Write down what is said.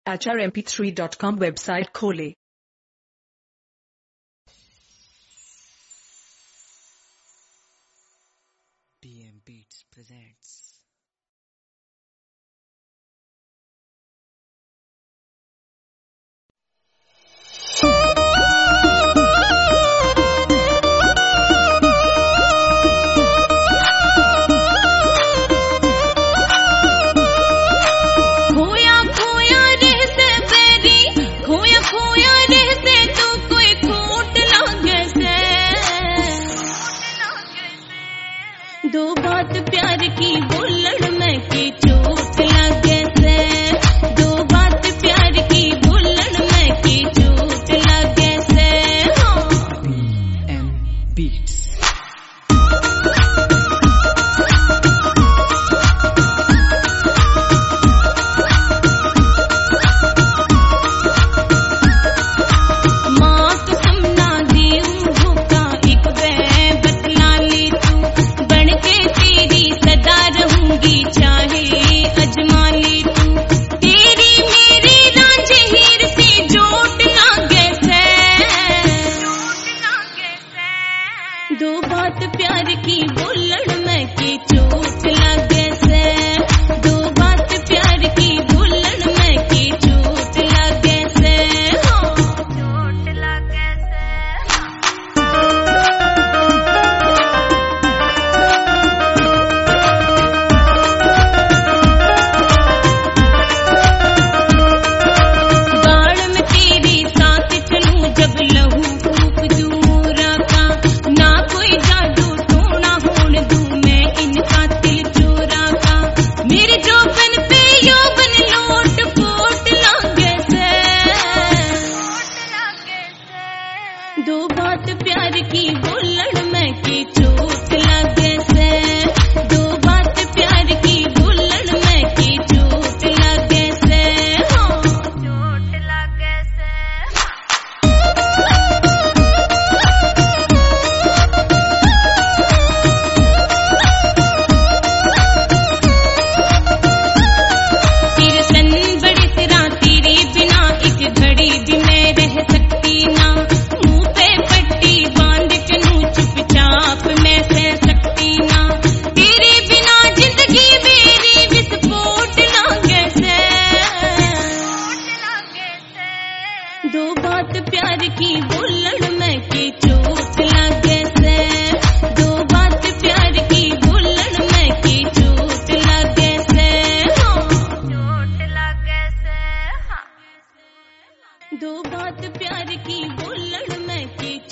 HRMP3.com website खोलें। DM Beats presents दो बात प्यार की बोलण में की चोट लागे से, दो बात प्यार की बोलण में की चोट लागे से। DM Beats दो बात प्यार की बोलण में की चोट लागे से, दो बात प्यार की बोलण में की चोट लागे से, चोट लागे से। गाड़ में तेरी साथ चलूं जब लहू फूक दूरा का, ना कोई जादू टोना होन दूं मैं इनका दिल चोरा का। मेरे जोबन पे यौवन लोट पोट लागे से, दो बात प्यार की बोलण में की चोट लागे से, दो बात प्यार की बोलण में की चोट लागे से, चोट लागे से। तेरे सन बड़े तेरा तेरे बिना एक घड़ी भी मैं रह सकती ना, मुंह पे पट्टी बांध के नू चुपचाप मैं सह सकती ना। तेरे बिना जिंदगी मेरी विस्फोट लागे से, दो बात प्यार की बोलण में की चोट लागे से, दो बात प्यार की बोलण में की चोट लागे से, चोट लागे से। दो बात प्यार की बोलण में की